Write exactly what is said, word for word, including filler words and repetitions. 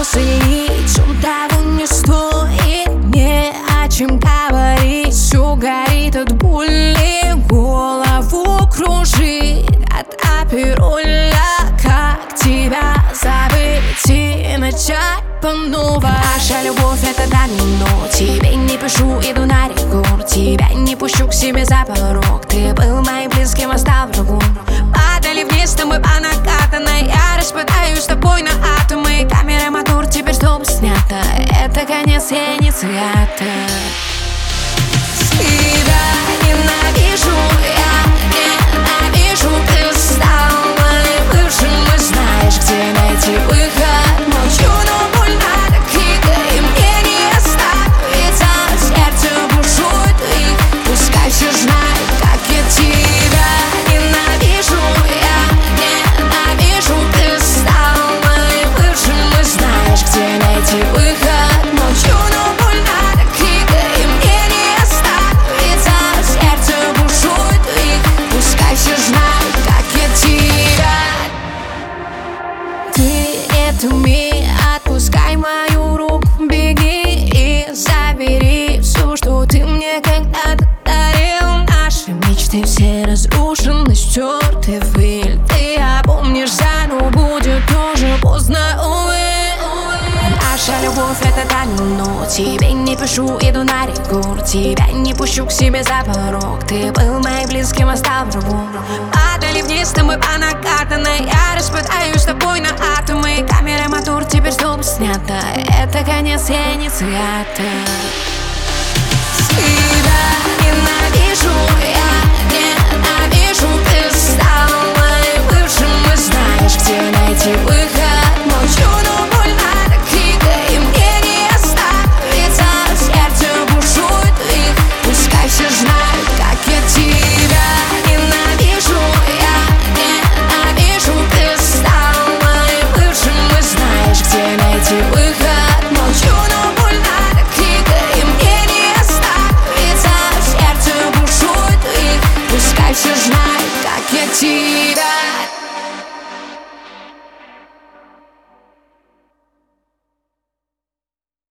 слить, он того не стоит, не о чем говорить. Все горит от боли, голову кружит от апероля. Как тебя забыть и начать по новой? Наша любовь — это домино. Тебе не пишу, иду на рекорд. Тебя не пущу к себе за порог. Ты был моим близким, а стал врагом. Падали вниз, но мы по накатанной. Я распадаюсь с тобой на атомы. Камера, мотор, теперь стоп, снято. Это конец, я не свято. Тебя ненавижу, я ненавижу. Ты стал моим бывшим, и знаешь, где найти выход. Молчу, но больно так и и мне не оставить. А сердце бушует, и пускай все знают, как я тебя ненавижу. Я ненавижу. Ты стал моим бывшим, и знаешь, где найти выход. Молчу, но больно так и и мне не оставить. А сердце бушует, и пускай все знают, как я тебя. Ты не умей, отпускай мою руку, беги и забери все, что ты мне когда-то дарил. Наши мечты все разрушены, стерты в пыль. Ты опомнишься, но будет тоже поздно, увы. Наша любовь — это домино. Тебе не пишу, иду на рекорд. Тебя не пущу к себе за порог. Ты был моим близким, а стал врагом. Падали вниз, но мы по накатанной. Я распадаюсь с тобой на атомы. Камера, мотор, теперь стоп, снято. Это конец, я не свято. Тебя ненавижу, я ненавижу. Ты стал моим бывшим, и знаешь, где найти выход. Молчу, но больно так и и мне не оставить. А сердце бушует, и пускай все знают, как я тебя ненавижу. Я ненавижу. Ты стал моим бывшим, и знаешь, где найти выход. Молчу, но больно так и и мне не оставить. А сердце бушует, и пускай все знают, как я тебя.